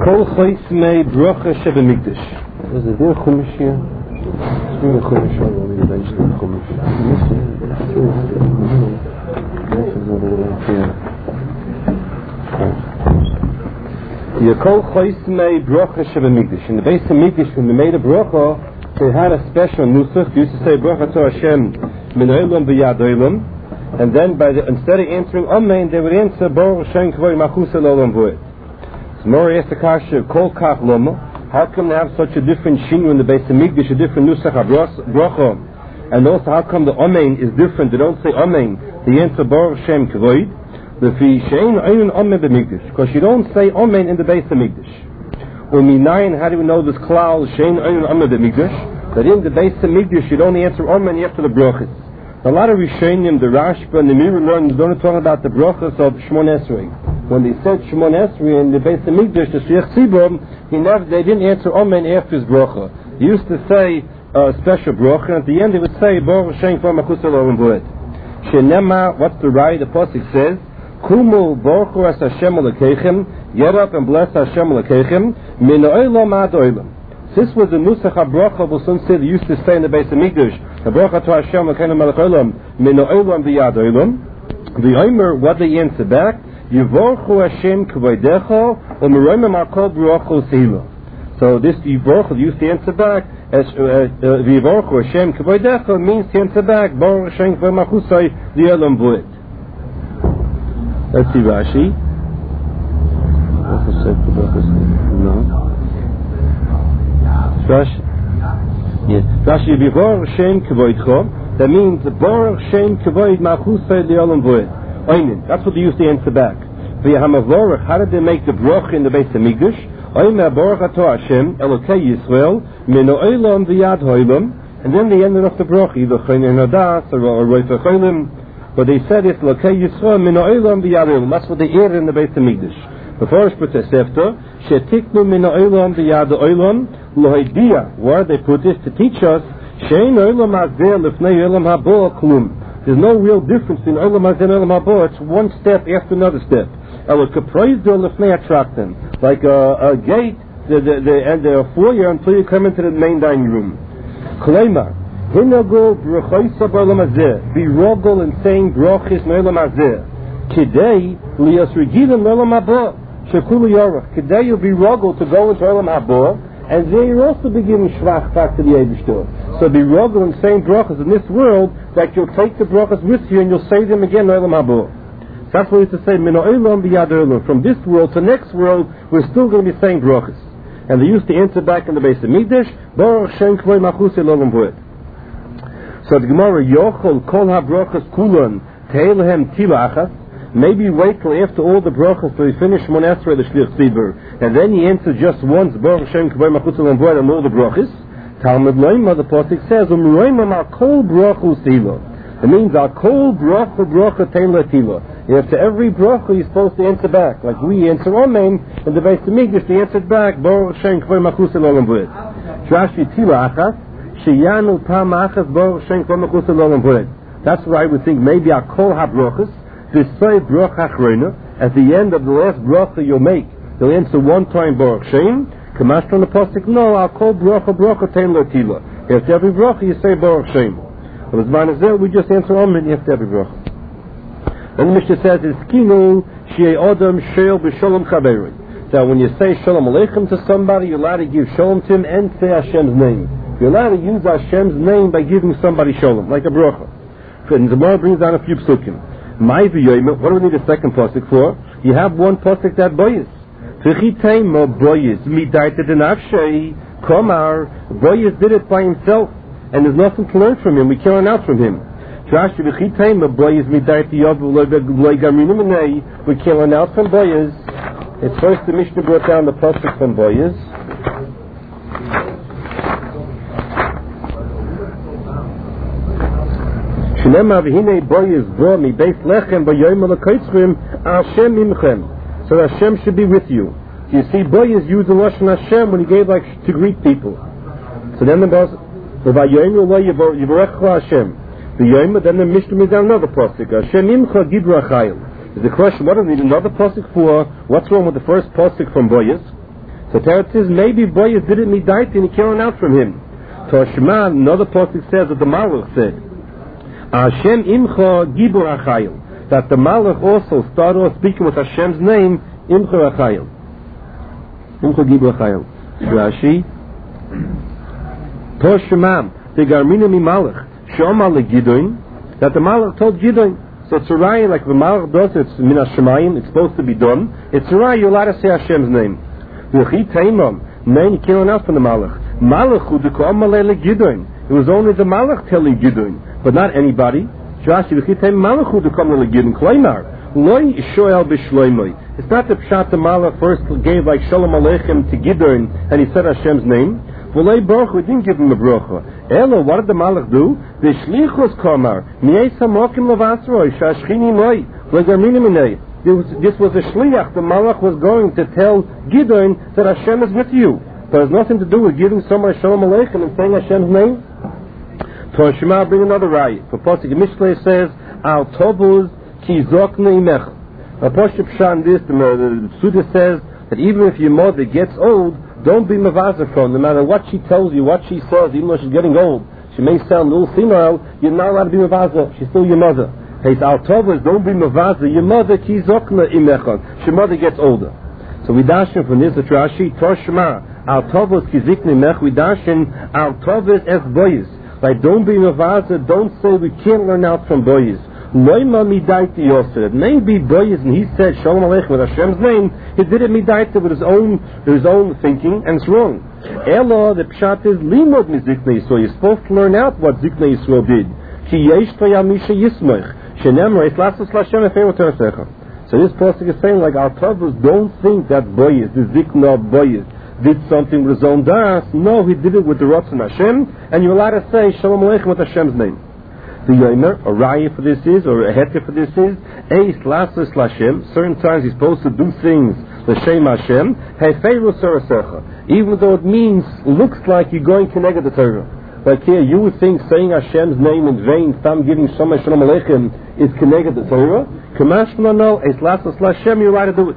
Kol Choismei Brocha Shebemikdash. Is it there Chumash here? It's really Chumash. I will read it. Chumash. Kol Choismei Brocha Shebemikdash. In the base of Mikdash, when they made a brocha, they had a special nusach. They used to say Brocha to Hashem Min Olam V'Yad Olam, and then instead of answering Amen, they would answer Baruch Hashem K'vay Machus Olam V'Yad. Mori asked the kasha, Kol Kach Loma, how come they have such a different shinu in the base of Mikdash, a different nusach bracha, and also how come the Amen is different? They don't say Amen, they answer Baruch Hashem K'vay, because you don't say Amen in the base of Mikdash. Uminayin, how do we know this klal Shein Ein Amen b'Mikdash? That in the base of Mikdash you don't answer Amen after the brachas. A lot of Rishonim, the Rashba and the Mirror learned, don't talk about the brachas of Shmon Esrei. When they said Shmon Esrei in the base of Mikdash, the Shliach Tzibur, they didn't answer Amen after his bracha. They used to say a special bracha, and at the end they would say Baruch Hashem K'vay Machus Olam V'Yad. Shenema, what's the right? The pasuk says, Kumu Baruch es Hashem Elokeichem, get up and bless Hashem Elokeichem, min olam ad olam. This was the nusach habracha what some said they used to say in the base of Mikdash. The bracha to Hashem Elokeinu melech olam, min olam v'yad olam. The Omer, what they answer back, Yivorchu Hashem k'vodecha, u'meroimem akol b'rochu seila. So this Yivorchu used to answer back as Yivorchu Hashem k'vodecha means to answer back Baruch Hashem k'vay machusay li'olam v'yad. Let's see Rashi. No. Rashi. Yes. Rashi Baruch Hashem k'vodecha. That means Baruch Hashem k'vod machusay li'olam v'yad. Amen. That's what they used to answer back. How did they make the bracha in the base of Mikdash? Amen. Baruch Atah Hashem Elokei Yisrael Min Olam V'Yad Holam. And then they ended off the bracha either Chayner Nadas or Roifa Cholim. But they said it's Elokei Yisrael Min Olam V'Yad Holam. That's what they added in the base of Mikdash. The first put a sefta Shetiknu Min Olam V'Yad Olam Lohidia. Where they put this to teach us Shein Olam Azeh Lifnei Olam Haba Klum. There's no real difference in Olam Hazeh and Olam Haba. It's one step after another step. Like a gate, and the foyer until you come into the main dining room. Be rogel in saying brachis Olam Hazeh. Kidei liyas regilim Olam Haba. Shekulu yorach. Kidei you'll be rogel to go into Olam Haba. And there you'll also be giving shvach back to the Eibishter. So be rogel and saying brachas in this world that you'll take the brachas with you and you'll say them again in Olam Haba. That's what we used to say, Min Olam V'Yad Olam. From this world to next world, we're still going to be saying brachas. And they used to answer back in the base of Mikdash, Baruch Hashem K'vay Machus Olam V'Yad. So the Gemara, Yochol Kol HaBrachas Kulan Te'elehem Tila Achas. Maybe wait till after all the brachas till you finish Shmon Esrei the Shliach Tzibur, and then you answer just once Baruch Hashem K'vay Machus Olam V'Yad and all the brachas. Talmud Loima, the pasuk says, U'meroimem al kol brachu tila. It means al kol bracha teila tila. After every bracha you're supposed to answer back, like we answer Amen in the base of Mikdash. They answered back Baruch Hashem K'vay Machus Olam V'Yad. Rashi tila achas sheyanu pam achas Baruch Hashem K'vay Machus Olam V'Yad. That's why we think maybe al kol habrachas. This say bracha achrona, at the end of the last bracha you'll make, you'll answer one time Baruch Hashem. Kamash from the pasuk, no, I'll call bracha tein lo tila. After every bracha you say Baruch Hashem. But as man is there, we just answer Amen after every bracha. Then the Mishnah says, "Iskinu shei adam sheil b'shalom chaberoi." So when you say Shalom Aleichem to somebody, you're allowed to give Shalom to him and say Hashem's name. You're allowed to use Hashem's name by giving somebody Shalom, like a bracha. And the Gemara brings down a few psukim. My v'yoyim, what do we need a second pasuk for? You have one pasuk that boyes. V'chitayim boyes midaita denafshei komar. Boyes did it by himself, and there's nothing to learn from him. We can't learn out from him. Trash v'chitayim boyes midaita yavu loy gamrinim menei. We can't learn out from boyes. It's first the Mishnah brought down the pasuk from boyes. Shnema v'hinei boyes bro mi beis lechem b'yoyim l'koitzrim Hashem imchem. So Hashem should be with you. So you see, boyes used the lashon Hashem when he gave like to greet people. So then the boss, v'vayoyim lo yivarechu Hashem. V'yoyim, then the Mishnah brings down another pasuk. Hashem imcha gibra chayil. The question, what do we need another pasuk for? What's wrong with the first pasuk from boyes? So Teretz says maybe Boyes didn't midaita and he came out from him. Toshma, another pasuk says that the Malach said, Hashem imcha gibur achayil, that the Malach also started off speaking with Hashem's name, imcha achayil. Imcha gibur achayil. Rashi, Toshma, the Garmina mi Malach, Shoma le Gidoin, that the Malach told Gidoin. So it's a raya, like the Malach does, it's min hashemayim, it's supposed to be done. It's a raya, you're allowed to say Hashem's name. V'chi teimam, man, you can't out from the Malach. Malach hu dekom malele Gidoin. It was only the Malach telling Gidoin, but not anybody. Rashi, v'chi teimam Malach hu dekom malele Gidoin. Kleimar, loy shoel b'shloimoi. It's not the pshat the Malach first gave like Shalom Aleichem to Gidoin, and he said Hashem's name. V'lei baruch, we didn't give him a bracha. Elo, what did the Malach do? The shlichus kamar, mi'es hamokim levasroi, shashchini moi, legarmini minei. This was a shliach. The Malach was going to tell Gideon that Hashem is with you. But it has nothing to do with giving someone Shalom Aleichem and saying Hashem's name. Toshima, bring another raya. For Pasuk Mishlei says, Al tovuz ki zokne imech. A Pasuk Pshan this, the Suda says that even if your mother gets old, don't be mavaza from. No matter what she tells you, what she says, even though she's getting old, she may sound a little senile, you're not allowed to be mavaza. She's still your mother. Hey, Al tovuz, don't be mavaza. Your mother ki zokne imechon. Your mother gets older. So we dashin from this, the Rashi, Toshma, Al tovuz ki zikne imech, we dashin, Al tovuz es boyes. Like, don't be mavaza, don't say we can't learn out from boyes. Loima midaita Yosef. Maybe Boyes, and he said Shalom Aleichem with Hashem's name, he did it midaita with his own thinking, and it's wrong. Elo, the pshat is limod miziknei Yisrael. You're supposed to learn out what Ziknei Yisrael did. Ki yesh toyamisha yismech. Shenemar es lasos Hashem efeirot teresecha. So this pasuk is saying, like, our brothers don't think that Boyes, the Zikna of Boyes, did something with his own das. No, he did it with the Ratzon Hashem, and you're allowed to say Shalom Aleichem with Hashem's name. The Yomer, a raya for this is, or a heter for this is, Eis Lasos Lashem. Certain times he's supposed to do things L'Shem Hashem. Hefeiru Sarasecha. Even though it looks like you're going connected the Torah. Like here, you would think saying Hashem's name in vain, Tam giving Shalom Aleichem, is connected the Torah. Kamash no, Eis Lasos Lashem, you're right to do it.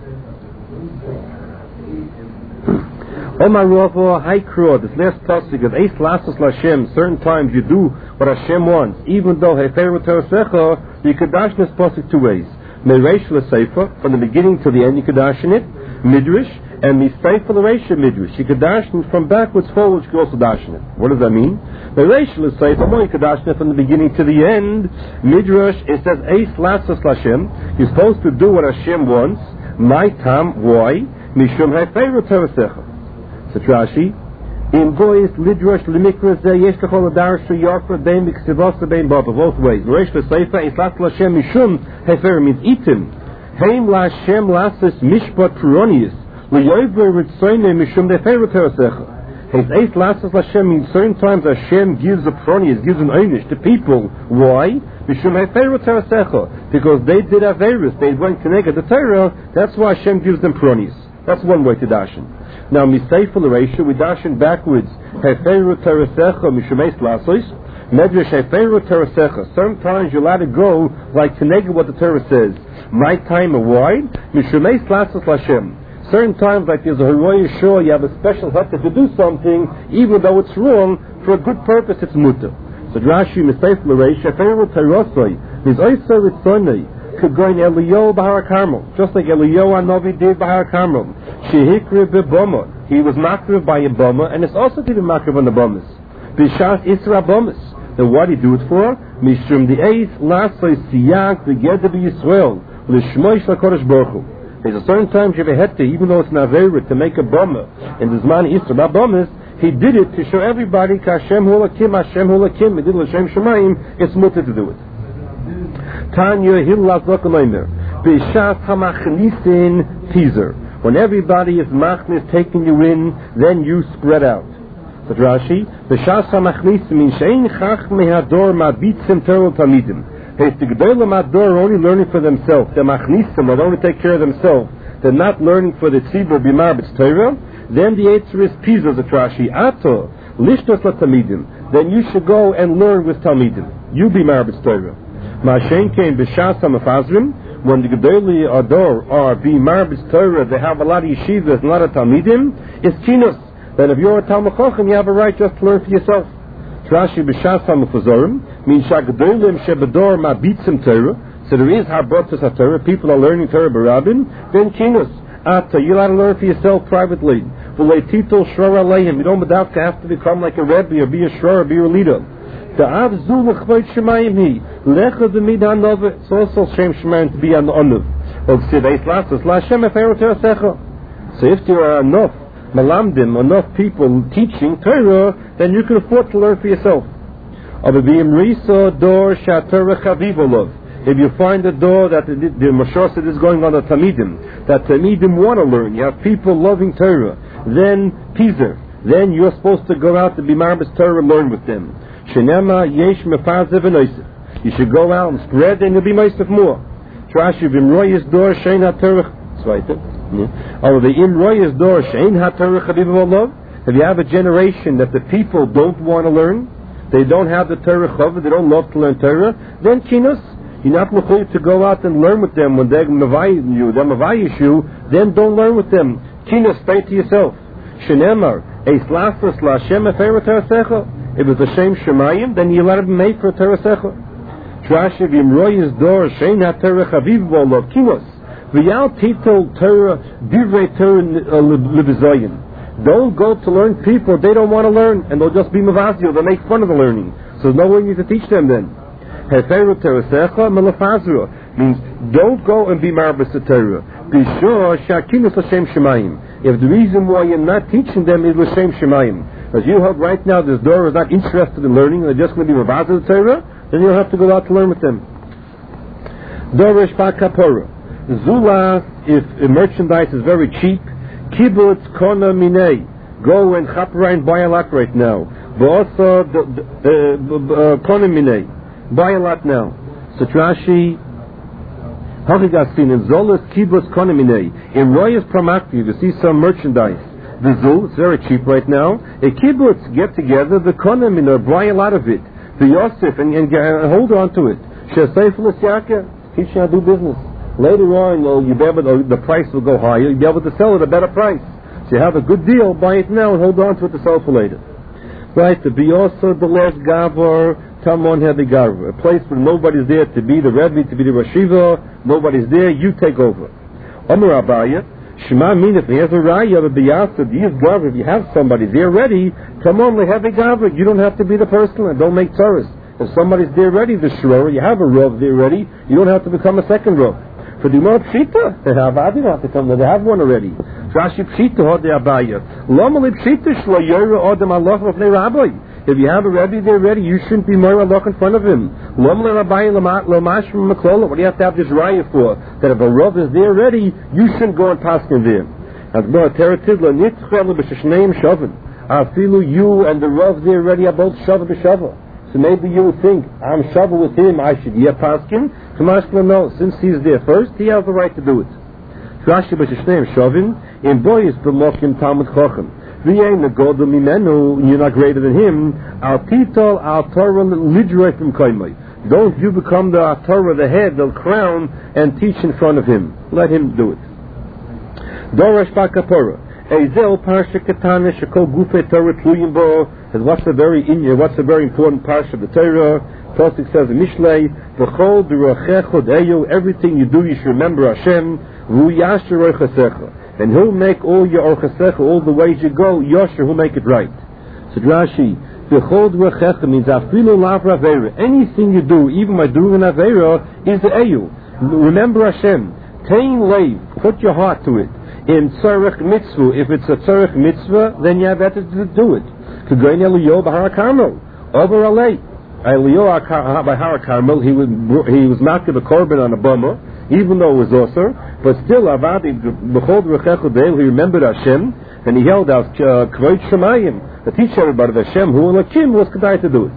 Omar Ravo, Haikro, this last pasuk of Eis Lasos Lashem, certain times you do what Hashem wants, even though Hefeiru Teresecha, you could dash this pasuk two ways. Mereish L'Seifa, from the beginning to the end, you could dash in it, Midrash, and Miseifa L'Reish Midrash. You could dash it from backwards forwards, you could also dash in it. What does that mean? Mereish L'Seifa, you could dash it from the beginning to the end. Midrash, it says Eis Lasos Lashem, you're supposed to do what Hashem wants. My tam, why? Mishum Hefeiru Teresecha. Rashi, in Boyes Lidrash Limikra Zeh Yesh Lechol Adar Sheyafra Bein Miksivasa Bein Baba, both ways. Reish L'Seifa Eis Lasos Lashem Mishum Hefer means itim. Heim LaHashem Lasos Mishpat Puronius L'Yover Ritzoyne Mishum Hefer Teresecha. Eis Lasos Lashem means certain times Hashem gives a Puronius, gives an einish to people. Why? Mishum Hefer Teresecha, because they did Averis, they went connected the Torah. That's why Hashem gives them Puronius. That's one way to dashin. Now, Miseifa L'Reisha, we dashin backwards. Hefeiru Teresecha, Mishumeis Lasos. Medrash Hefeiru Teresecha. Sometimes you're allowed to go like connected what the Torah says. My time or why? Mishumeis Lasos Lashem. Certain times, like there's a Haroya Shor, you have a special heter to do something, even though it's wrong, for a good purpose, it's mutter. So Rashi, Miseifa L'Reisha, Hefeiru Teresoi, Miz Oysa Ritzonei. Could go in Eliyahu Bahar Carmel, just like Eliyahu Anovi did Bahar Carmel. Shehikri b'boma, he was makriv by a boma, and it's also to be makriv on the bomas. B'shas Isra bomas. Then what did he do it for? Mishum the Eis Lasoy Siyak V'Geda B'Yisrael L'Shmoish LaKodesh Baruch Hu. There's a certain time you have a hete, even though it's an avera, to make a boma, and the Zman Isra bomas, he did it to show everybody Hashem Hu Lakim, Hashem Hu Lakim, Medil L'Shem Shemayim, it's mutter to do it. Tanya Hillel Zokamaymer B'Shas Hamachnisin Teaser. When everybody is machnis taking you in, then you spread out. But Rashi, B'Shas Hamachnisin means Shein Chach Mehador Mabitzim Terol Tamidim. It's the Gedolim Ador are only learning for themselves. The Machnisim will only take care of themselves. They're not learning for the Tzibur B'Mar B'Tz Torah. Then the answer is Pizah, the Rashi. Ato Lishtos LaTamidim. Then you should go and learn with Talmidim. You B'Mar B'Tz Torah. Mashen came b'shas hamafazrim, when the Gedolei Ador are being marbis Torah, they have a lot of yeshivas and a lot of talmidim, it's kinus. That if you're a Talmud Chacham, you have a right just to learn for yourself. Rashi b'shas haMefuzorim means shagedolim shebedor mabitzim Torah. So there is harbotas Torah. People are learning Torah b'rabin. Then kinus ata, you'll have to learn for yourself privately. V'leititol shror aleihim. You don't have to become like a rebbe or be a shror or be a leader. Ta'av zu l'chvod shemayim hi lecha v'mid hanova. It's also shem shemayim to be an onuv. So if there are enough malamdim, enough people teaching Torah, then you can afford to learn for yourself. If you find a door that the Mashar said is going on a Talmidim, that Talmidim want to learn, you have people loving Torah, then Pizer, then you're supposed to go out to be Marbis Torah and learn with them. Shenema yesh mefazev v'noisef. You should go out and spread, and you'll be meisef more. Trashi v'imroyes door shein ha-Torah. Zweite. If you have a generation that the people don't want to learn, they don't have the Torah Chava, they don't love to learn Torah, then kinus, you're not mechuyev to go out and learn with them when they're mavayish you, then don't learn with them. Kinus, stay to yourself. Shenemar, eis lasas la Hashem efer Torah. If it's a Shem Shemayim, then you let it be made for Torah Secha. Trashi v'imroyes dor shein ha-Torah chaviv v'olav kinus. Don't go to learn people they don't want to learn, and they'll just be mavazio, they'll make fun of the learning. So there's no way you need to teach them then. Means don't go and be marbas Torah. Be sure shakinus l'shem shemayim. If the reason why you're not teaching them is l'shem shemayim, as you hope right now this door is not interested in learning, they're just going to be mavazio Torah, then you'll have to go out to learn with them. Dorish pa kapora. Zula, if merchandise is very cheap, kibbutz kona minei, go and chapra and buy a lot right now. But also kona minei, buy a lot now. So Rashi, hachigasin in zolas kibbutz kona minei. In royas pramakti, you see some merchandise. The zul, it's very cheap right now. A kibbutz get together, the kona minei, buy a lot of it. The Yosef and hold on to it. Shesayful Yaka, teach you how to do business. Later on, you'll be able to, the price will go higher. You'll be able to sell it at a better price. So you have a good deal, buy it now and hold on to it to sell for later. Right, to be also the last gavar, tamon heavy gavar, a place where nobody's there to be the Rebbe, to be the Rashiva, nobody's there, you take over. Amar Abaya, Shema mean if he has a raya, the biyasa, these gavar, if you have somebody there ready, come on, the heavy gavar, you don't have to be the person, and don't make tzaras. If somebody's there ready, the shuror, you have a rov there ready, you don't have to become a second rov. For the more pshita, they have to come. They have one already. Rashi pshita hod de'abaya. Lomali pshita shlo yora odem aloch of rabbi. If you have a rebbe there ready, you shouldn't be more aloch in front of him. Lomali rabbi lomash from maklola. What do you have to have this raya for? That if a rav is there ready, you shouldn't go and pass him there. As more teretidla nitchelu b'sheshneim shavin. Afilu you and the rav there ready are both shava b'shava. So maybe you would think, I'm shava with him, I should paskin. Kamashla, no, since he's there first, he has the right to do it. Rashi b'sheshneim shavin, in boys b'mokim Talmud Chacham. V'yein negodol mimenu, you're not greater than him. Al titol al Torah lidrei from koimai. Don't you become the Torah, the head, the crown, and teach in front of him. Let him do it. Dorash b'kapora. Ezel parsha ketana shekol gufe Torah tluyim bo. What's the very important parsha of the Torah? Tosik says in Mishlei, v'chol d'rochecho deyu, everything you do you should remember Hashem, v'uyasher orchasecha, and He'll make all your orchasecha, all the ways you go, Yosher, He'll make it right. So Rashi, v'chol d'rochecha means afilu lav ravera, anything you do, even by doing an avera, is the eyu. Remember Hashem. Tein leiv, put your heart to it. In tzarech mitzvah, if it's a tzarech mitzvah, then you have better to do it. K'goyin Eliyahu b'Har Carmel, over alei. Eliyahu by Har Carmel, he was not to the korban on a bummer, even though it was also, but still avadi b'chol d'rechechu deil, he remembered Hashem, and he held out kvod shemayim, to teach everybody that Hashem who Elokim was kedai to do it.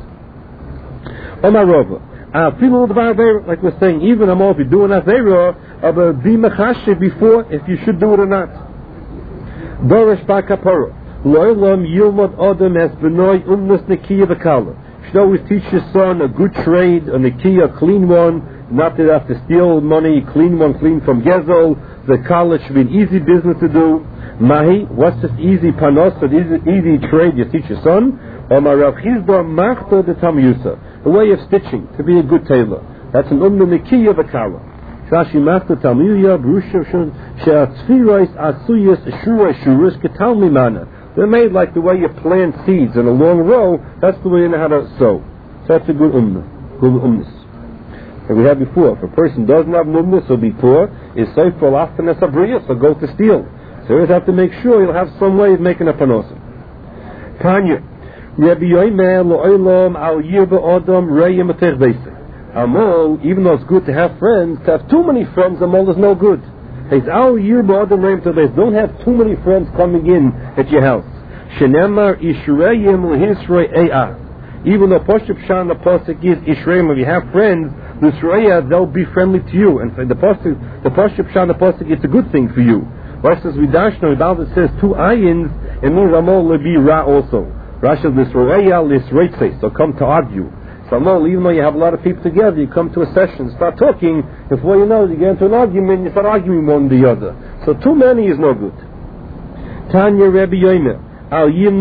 Omar Rova, like we're saying, even if you do an avera, be mechashe before if you should do it or not. Dorish b'kapora, lo'elam yilmod odem es b'noi umnus nekiya v'kala. You should always teach your son a good trade, a nekiya, a clean one, not to have to steal money, clean from Gezel. The college should be an easy business to do. Mahi, what's this easy panos, easy trade you teach your son? Or Rav Chisda machta de tamyusa, a way of stitching, to be a good tailor. That's an umnimikiya of a kala. Shashi machta tamyuya, brusha she'atzfirais asuyas shuras ketal mimana. They're made like the way you plant seeds in a long row. That's the way you know how to sow. So that's a good umnis. And we had before, if a person doesn't have umnis, he'll be poor. Is safe for laftanes abriya, so go to steal. So you have to make sure you'll have some way of making a panosim. Tanya, Rabbi Yomer lo'olam al yirba odom reyem atech beise. Amol, even though it's good to have friends, to have too many friends, amol is no good. It's al yirba odom reyem atech beise. Don't have too many friends coming in at your house. Shenemar ishreyem lehisrei e'ah. Even though Poshup Shan the Posuk is Ishreim, if you have friends, the Shreya, they'll be friendly to you. And for the Poshup Shan the Posuk, it's a good thing for you. Why says Vidashno, it says two ayins, it means Amol lebi ra also. Rashi says Shreya lisreitse, so come to argue. So Amol, even though you have a lot of people together, you come to a session, start talking, before you know it, you get into an argument, you start arguing one with the other. So too many is no good. Tanya Rabbi Yomer. Don't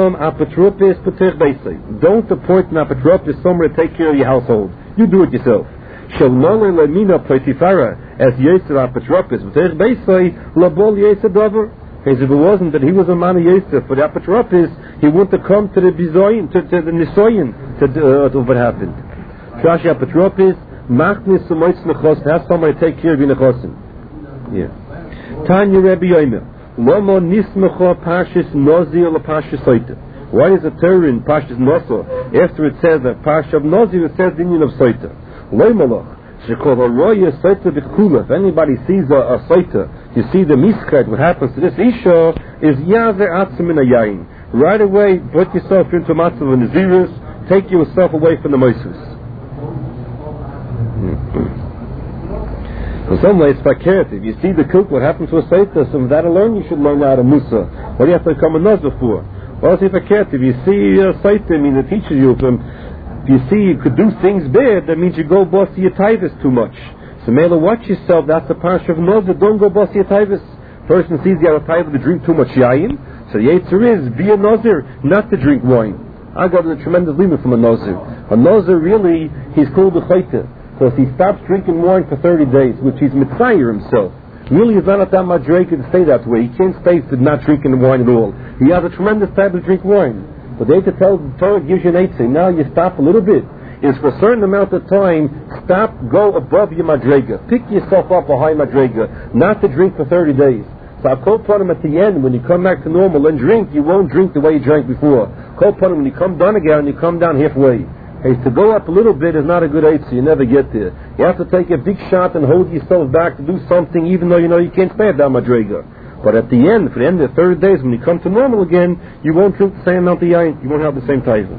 appoint an apotropis somewhere to take care of your household. You do it yourself. As Yosef apotropis, because if it wasn't that he was a man of Yosef, for the apotropis, he wouldn't have come to the bizoyin, to the nisoyin, to what happened. Shashi apotropis, machnis sumoitz nechos, has somebody to take care of your nechosim. Yeah. Tanya Rabbi Yomer. Why is the Torah in Parshas Nosor, after it says that Parsha of Nozir, it says the union of Soita? If anybody sees a Soita, you see the miskad, what happens to this Isha is Yazer Atzim in a Yain. Right away, put yourself into a matzah of Nazirus, take yourself away from the Moisus. In some ways, if you see the cook, what happens to a Saita, so that alone you should learn out of Musa. What do you have to become a Nazir for? Well, if you see a Saita, I mean, it teaches you from, if you see you could do things bad, that means you go boss your taivas too much. So, Mela, watch yourself, that's a parsha of Nazir, don't go boss your taivas. Person sees you have a taiva to drink too much yayin, so the Yetzer is, be a Nazir, not to drink wine. I got a tremendous limit from a Nazir. A Nazir, really, he's called a Chayta. So if he stops drinking wine for 30 days, which he's mitzayir himself, really he's not at that much drink to stay that way. He can't stay to not drinking wine at all. He has a tremendous time to drink wine. But the Torah gives you an eitzah. Now you stop a little bit. Is for a certain amount of time, stop, go above your madrega. Pick yourself up a high madrega. Not to drink for 30 days. So I call upon him at the end, when you come back to normal and drink, you won't drink the way you drank before. Call upon him when you come down again, you come down halfway. Hey, to go up a little bit is not a good eitzah. You never get there. You have to take a big shot and hold yourself back to do something, even though you know you can't stay at that madrega. But at the end, for the end of the 30 days, when you come to normal again, you won't drink the same amount of yain. You won't have the same taiva.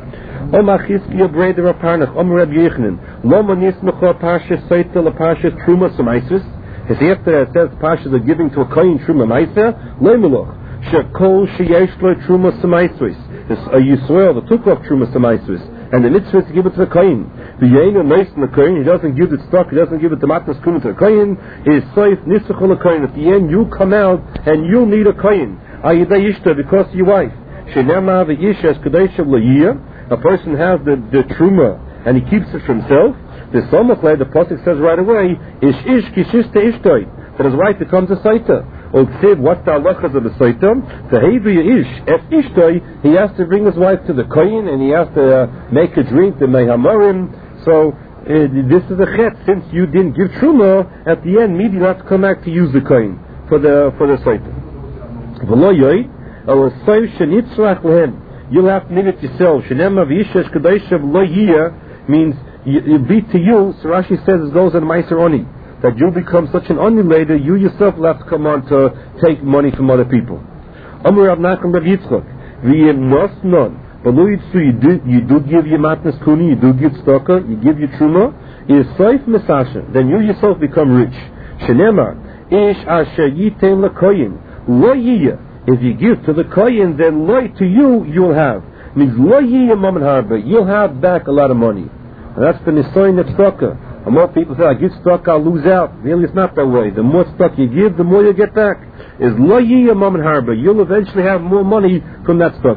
As after that says Pashas are giving to a kohen truma ma'aser, le'meloch shekol sheyesh lo truma samaisris. A Yisrael that took off truma samaisris. And the mitzvah is to give it to the kohen. The yain nice in the kohen, he doesn't give it stock, he doesn't give it the matnas kuma to the kohen. Is safe nisachol a kohen. At the end, you come out and you need a kohen. Ayidei ishta, because of your wife. Shenema v'yisha es kadeshav la'yir. A person has the truma and he keeps it for himself. The Somachle, the Pasuk says right away, Ish kishista ishtoi, that his wife becomes a Saita. Or what's the halachas of the Saita? The Hevi Ish, es ishtoi, he has to bring his wife to the Kohen, and he has to make a drink, the Mehamorim. So, this is a chet, since you didn't give Truma, at the end, maybe you have to come back to use the Kohen for the Saita. V'lo yoi, or Soiv shenitzrach lehem, you'll have to name it yourself. Shenema v'yisha es kadeshav lo yiyah, means you be to you, so Rashi says it goes on Meiser Oni, that you become such an Oni later, you yourself will have to come on to take money from other people. Amar Rav Nachman Rav Yitzchak, v'yem nos non, but you do give your matnas kuni, you do give stoka, you give your truma, is saif mesasha, then you yourself become rich. Shenema, ish asher yitem lekoyin, lo yiyah, if you give to the koyin, then lo to you, you'll have. Means lo yiyah mammon harba, you'll have back a lot of money. And that's the nisoyin of tzedakah. And more people say, I give stock, I'll lose out. Really, it's not that way. The more stock you give, the more you get back. Is lo yiyah mammon harba. You'll eventually have more money from that stock.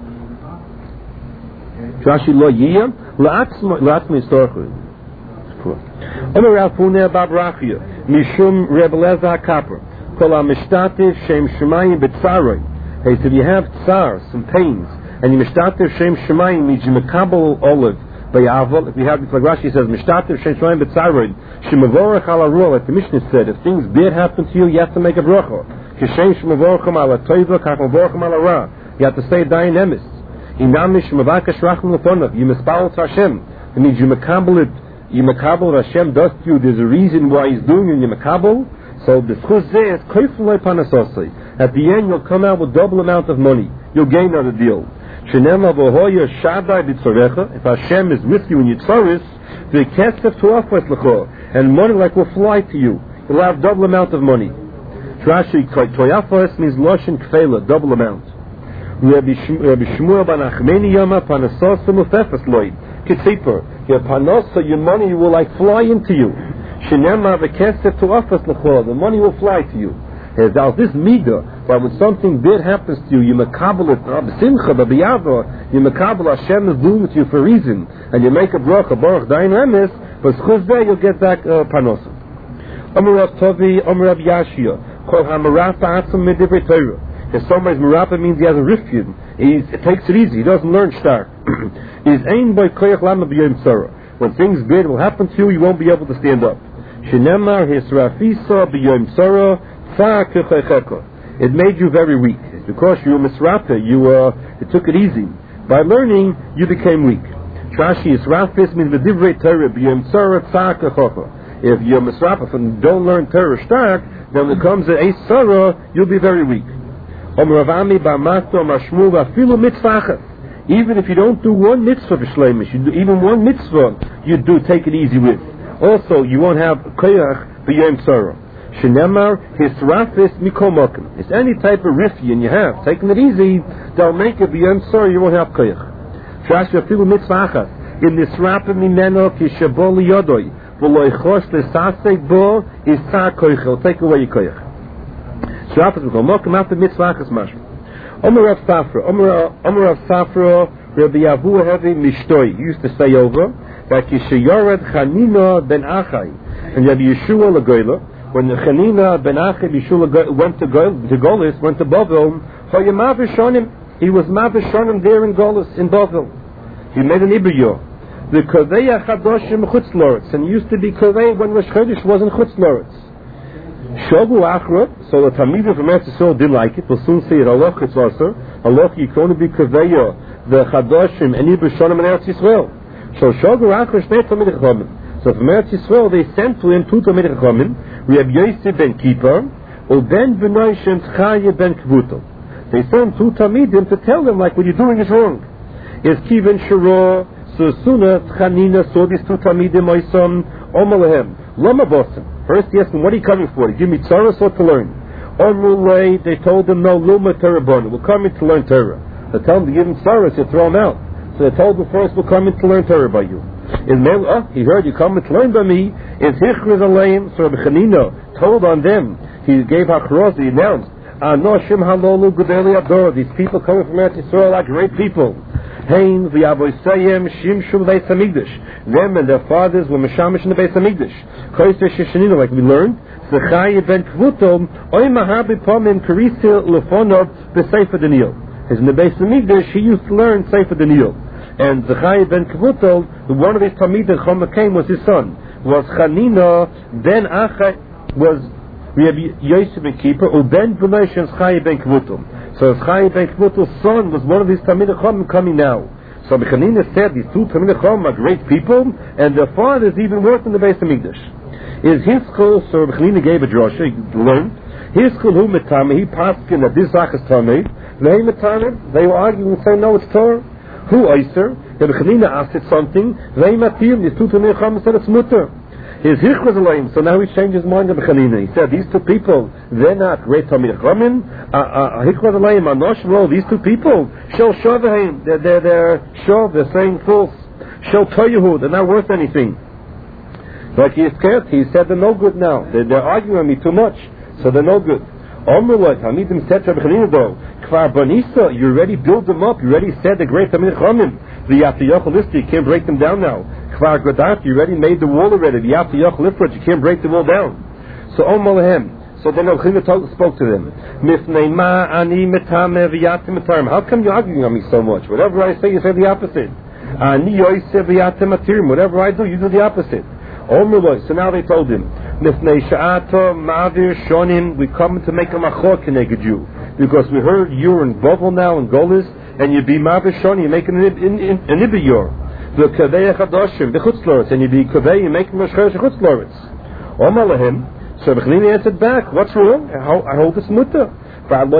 Rashi lo yiyah la'atzmi storchu. Omer Rav Huna Bab Rachia Mishum Reb Eliezer HaKapper Kol HaMishtatif Shem Shemayim B'Tzaroi. He said, you have tsar, some pains, and you Mishtatif Shem Shemayim means you Mekabel Olive Bayavol. If you have, like Rashi says, Mishtatif Shem Shemayim B'Tzaroi Shemavorach Ala Ruah, like the Mishnah said, if things bad happen to you, you have to make a bracha. Kishem Shemavorachim Ala Toiva Kach Mavorachim Ala Ra. You have to say Dayan Emes. Inamish Mavakash Rachim Lefonav. You Mispal Hashem. It means you Mekabel it. You Makabel Hashem does to you, there's a reason why He's doing it in your Makabel. So the schuz is Koifulay Panasosai. At the end you'll come out with double amount of money. You'll gain out of the deal. Shenema Vohoya Shaddai B'Tzorecha. If Hashem is with you in your tzoris, the kesef tuafas l'cho, and money like will fly to you. You'll have double amount of money. Rashi Toyafas means Loshen Kfela, double amount. Rabbi Shmuel Ben Achmeni Yama Panasosai Mufefas Loid. Kitziper. Your panosa, your money will like fly into you. Shenema v'kesef to office l'chol. The money will fly to you. Now this midah, but when something bad happens to you, you makabel it b'simcha b'biyava. You makabel Hashem is doing it to you for a reason, and you make a bracha baruch dayin remes. But schuz there you'll get back panosa. Omer Rav Tovi, Omer Rav Yashia, Kol hamarapa atzum medivrei Torah. If somebody's marapa means he has a rifkin, it takes it easy. He doesn't learn stark. Is ain by koyach lama b'yom tzara. When things bad will happen to you, you won't be able to stand up. Shenemar hisrafisa b'yom tzara tzar kechecheka. It made you very weak. It's because you were misrapa. It took it easy. By learning, you became weak. Trashi hisrafis means b'divrei Torah b'yom tzara tzar kecheka. If you're misrapa and don't learn Torah stark, then when it comes to eis tzara, you'll be very weak. Even if you don't do one mitzvah b'shleimish, you do even one mitzvah, you do take it easy with. Also, you won't have koyach b'yom tzara. Shenemar hisrafis mikomokim. It's any type of rifyin you have, taking it easy, they'll make it b'yom tzara, you won't have koyach. Trash afilu mitzvah achas. In this rapid mimeno kishabol liyodoi v'lo yichosh lesasek bo isar koyach. Take away your koyach. Shrafas mikomokim after mitzvah achas mashma. Omer Rav Safra, Omer Rav Safra, Rabbi Yavu Hevi Mishtoi. He used to say over that Kishayored Chanina ben Achai and Rabbi Yeshua Lagoyla. When the Chanina ben Achai Yeshua went to Golis, went to Bovel, he was Mavishonim there in Golis, in Bovel. He made an Ibriyo. The Koveya Chadoshim Chutz Loretz, and he used to be Koveya when Rosh Chodesh wasn't Chutz Loretz. Shogu Achrot, so the Talmidim from Eretz Yisrael did like it. We'll soon see it. Allah Chitzvaser, Allah you can only be Kaveya, the Chadoshim, and Ibn Shonim in Eretz Yisrael. So Shogu Achrot Shnei Talmidei Chachamim. So from Eretz Yisrael they sent to him two Talmidei Chachamim, Reb Yosef ben Kippur, Uben B'nai Shem Tzchaya ben Kvuto. They sent two Talmidim to tell them like what you're doing is wrong. Is Kiven Shiro, so Suna Tzchanina saw these two Talmidim, my son, Omalahem, Lama Bosim. First he asked him, what are you coming for? To give me Tzoros or to learn? Omrulei, they told him, no, Luma Terabon, we're coming to learn Torah. They told him to give him Tzoros, you throw him out. So they told him first, we're coming to learn Torah by you. He heard you coming to learn by me. Is Hichriz Aleim, so Rabbi Chanina told on them, he gave Hachroz, he announced, Anoshim Halolu Gudeli Abdor, these people coming from Eretz Yisrael are great people. Hein v'yavoisayim shimshu Beis Hamikdash. Them and their fathers were meshamish in the Beis Hamikdash. Koyser sheshanina, like we learned. Zechai ben Kvutom oy mahabi pomim karisi lefonov b'Sefer Daniel. As in the Beis Hamikdash, he used to learn Sefer Daniel. And Zechai ben Kvutom, one of his talmidim Chama came was his son. Was Chanina ben Achai was Rabbi Yosef ben Kippur uben b'nai Shem Zechai ben Kvutom. So Zechai ben Kvuto's son was one of these Talmidei Chachamim coming now. So Bechanina said these two Talmidei Chachamim are great people, and their fathers even worked in the Beis Hamikdash. Is his school? So Bechanina gave a drasha. He learned his school. Who metame? He paskin that this zach is tamid. They metame. They were arguing and saying no, it's Torah. Who Eiser? The Bechanina asked it something. They matim. These two Talmidei Chachamim said it's mutter. His hichras alayim. So now he changed his mind to Bechanina. He said these two people, they're not great Talmidei Chachamim. Hichras alayim anosh lo. These two people, shel shavahim. They're shav. They're saying false. Shel toyahu. They're not worth anything. Like he said they're no good now. They're arguing with me too much, so they're no good. You already built them up. You already said the great Tamid Chachamim. You can't break them down now. You already made the wall already. You can't break the wall down. So So then Rabbi spoke to them. How come you're arguing on me so much? Whatever I say, you say the opposite. Whatever I do, you do the opposite. So now they told him, we come to make a machor keneged you, because we heard you're in Bovel now in Golis, and you be Mavir Shoni, you're making an Ibiyur. The Kaveh Chadoshim, the Chutzloritz, and you be Kaveh, you're making a Chutzloritz. So Bechlini answered back, what's wrong? I hold this mutter. I'm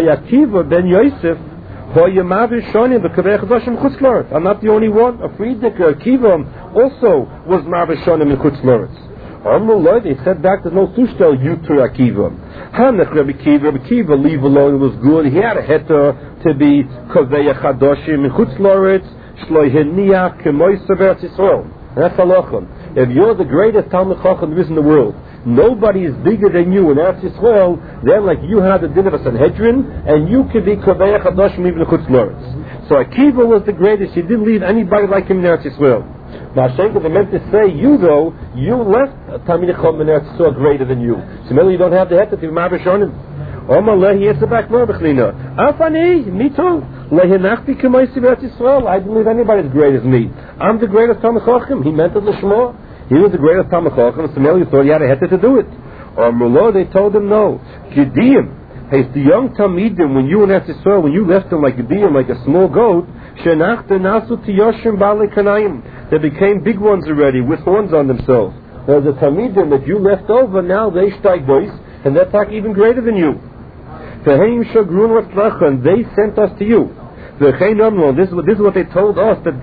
not the only one. A Friedrich Akiva also was Mavir Shonim in Chutzloritz. They said back, there's no sushtel you to Akiva. Rabbi Akiva, leave alone, it was good. He had a heter to be Kaveh Chadoshim in Chutzloritz, Shloi Heniach, Kemoisa Beretz Yisrael. That's halachah. If you're the greatest Talmid Chacham there is in the world, nobody is bigger than you in Eretz Yisrael, then like you had the din of a Sanhedrin, and you could be Kaveh Chadoshim even in Chutzloritz. So Akiva was the greatest. He didn't leave anybody like him in Eretz Yisrael. Now Shenka, they meant to say, you though, you left Talmid Chacham in Eretz Yisrael greater than you. So maybe you don't have the head to be Mavir Shonim. He answered back, no, Bechlina. Afani, me too. I didn't leave anybody as great as me. I'm the greatest Talmid Chacham. He meant it l'shmo. He was the greatest Talmid Chacham. So maybe you thought he had a head to do it. They told him no. Gidiyim. Hey, it's the young Talmidim, when you in Eretz Yisrael, when you left them like Gidiyim, like a small goat, they became big ones already, with horns on themselves. Now the Talmidim that you left over, now they steig boys, and they're talking even greater than you. And they sent us to you. This is what they told us, that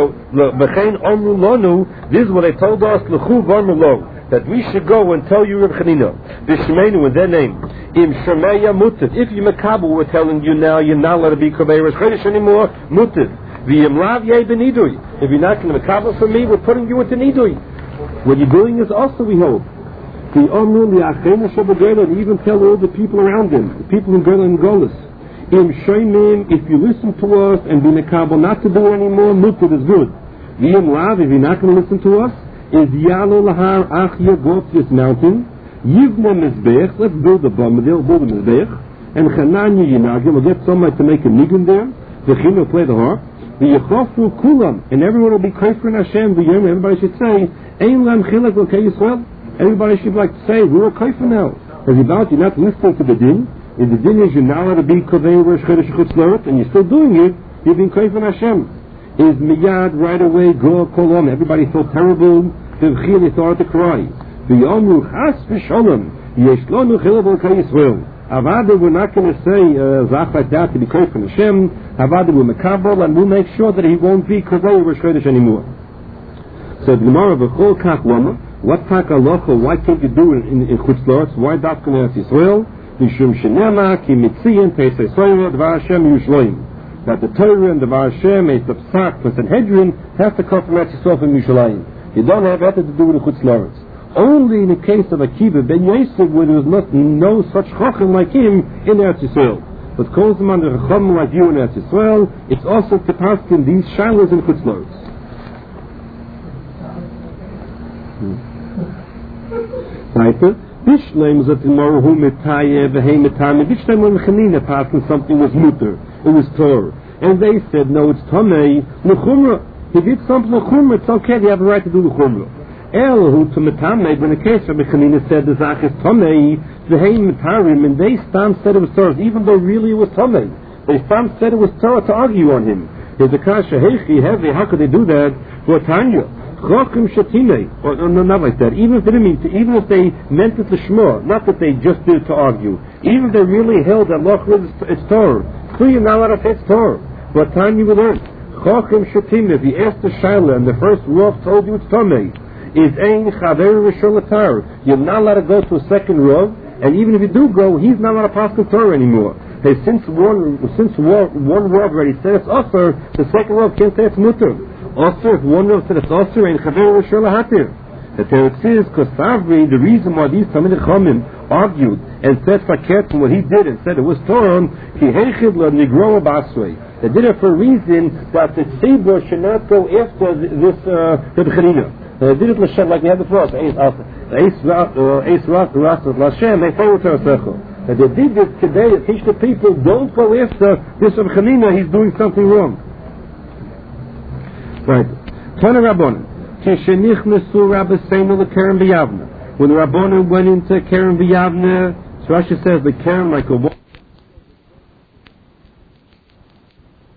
this is what they told us, that we should go and tell you Reb Chanina, B'Shemenu, with their name. If you Makabel, we're telling you now, you're not allowed to be Kaveh Rosh Chodesh anymore, Mutiv. If you're not going to Makabel for me, we're putting you into Nidui. What you're doing is also, we hope. And even tell all the people around him, the people in Gerla and Golis, if you listen to us and be Makabel not to do anymore, Mutiv is good. If you're not going to listen to us, is Yalo Lahar Achya, go up this mountain, Yivna Mizbech, let's build a bomb, they'll build a Mizbech, and Chananya Yinagim, we'll get somebody to make a nigun there, the Chin will play the harp, the Yechofu Kulam, and everyone will be Kaifer in Hashem, everybody should say, Ein Lam Chilak L'Kei Yisrael, everybody should like to say, we're a Kaifer now. As about you're not listening to the din, if the din is you're not allowed to be Kaveh Rosh Chodesh Chutzloritz, and you're still doing it, you've been Kaifer in Hashem. Is Miyad right away, go call on, everybody felt terrible, they started to cry. The Yomru Chas V'Sholem Yeshlonu Chilabol K'Yisrael. Avada, we're not going to say Zach like that to be K'Yisrael from Hashem. Avada, we're Makabel, and we'll make sure that he won't be K'Vei Rosh Chodesh anymore. So the Gemara V'Chol Kach Lama. What tak halacha? Why can't you do it in Chutzloritz? Why Dafka Eretz Yisrael? Mishum Shenema Ki Mitziyin Pesei Soyer Dvar Hashem Yerushalayim. That the Torah and the Dvar Hashem, the Psak, the Sanhedrin, have to come from Eretz Yisrael from Yerushalayim. You don't have anything to do with the Chutzloritz. Only in the case of Akiva ben Yosef, where there was no such Chacham like him in Eretz Yisrael. But calls him under Chacham like you in Eretz Yisrael, it's also to pass in these shilas and Chutzloritz. Weiter. Bishlem zat tomorrow who metaye v'hei metame. Bishlem when Chanina passed something was mutter, it was Torah, and they said no, it's Tamei l'chumra. He did something l'chumra, it's okay, they have a right to do l'chumra. El who to metame, when the case of Chanina said the zach is Tamei v'hei metarim, and they said it was Torah, even though really it was Tamei. They said it was Torah to argue on him. There's a kasha heichi heavy. How could they do that? For Tanya. Chachim Shatime, or no, not like that. Even if they didn't mean to, even if they meant it to Shema, not that they just did it to argue. Even if they really held that Loch is it's Torah, so you're not allowed to say it's Torah. What time you will learn? Chachim Shatime, if you asked the Shaila and the first Rav told you it's Tomei, is Ein Chaver Rishon Latar. You're not allowed to go to a second Rav, and even if you do go, he's not allowed to pass the Torah anymore. Hey, since one Rav already said it's offer, the second Rav can't say it's mutter. Also, if one Rav said it's also in Chaver Rishon Lahatir, The Teretz is Kosavri, the reason why these Talmidei Chachamim argued and said Faket from what he did and said it was Torah, Ki Heichid La Nigroa Basway. They did it for a reason that the Tzibur should not go after this Reb Chanina. They did it l'Shem like we had before. Eis Ras l'Shem, they follow Teresecho. That they did this today to teach the people, don't go after this Reb Chanina, he's doing something wrong. Right. Tana Rabbanan. When the Rabbanan went into Keren B'Yavne, so Rashi says the Keren like a